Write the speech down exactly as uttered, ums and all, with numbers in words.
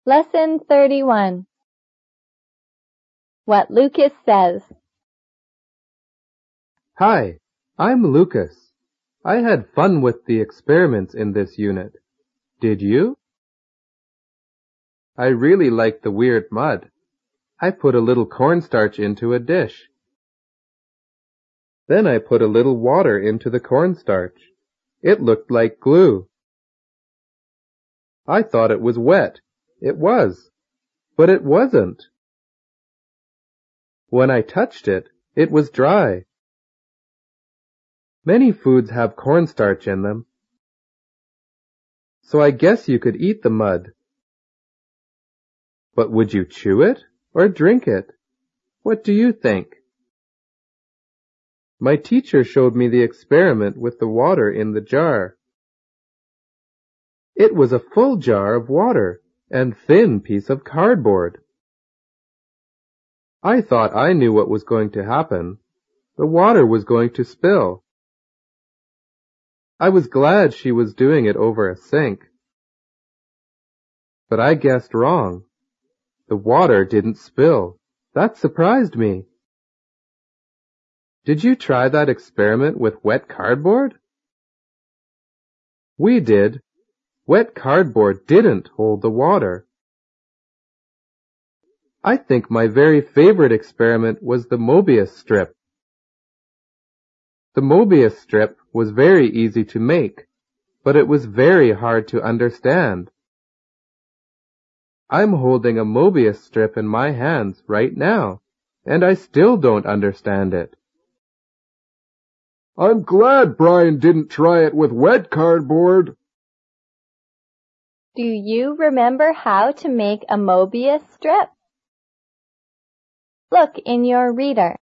Lesson thirty-one. What Lucas says. Hi, I'm Lucas. I had fun with the experiments in this unit. Did you? I really liked the weird mud. I put a little cornstarch into a dish. Then I put a little water into the cornstarch. It looked like glue. I thought it was wet. It was. But it wasn't. When I touched it, it was dry. Many foods have cornstarch in them. So I guess you could eat the mud. But would you chew it or drink it? What do you think? My teacher showed me the experiment with the water in the jar. It was a full jar of water and thin piece of cardboard. I thought I knew what was going to happen. The water was going to spill. I was glad she was doing it over a sink. But I guessed wrong. The water didn't spill. That surprised me. Did you try that experiment with wet cardboard? We did. Wet cardboard didn't hold the water. I think my very favorite experiment was the Mobius strip. The Mobius strip was very easy to make, but it was very hard to understand. I'm holding a Mobius strip in my hands right now, and I still don't understand it. I'm glad Brian didn't try it with wet cardboard. Do you remember how to make a Mobius strip? Look in your reader.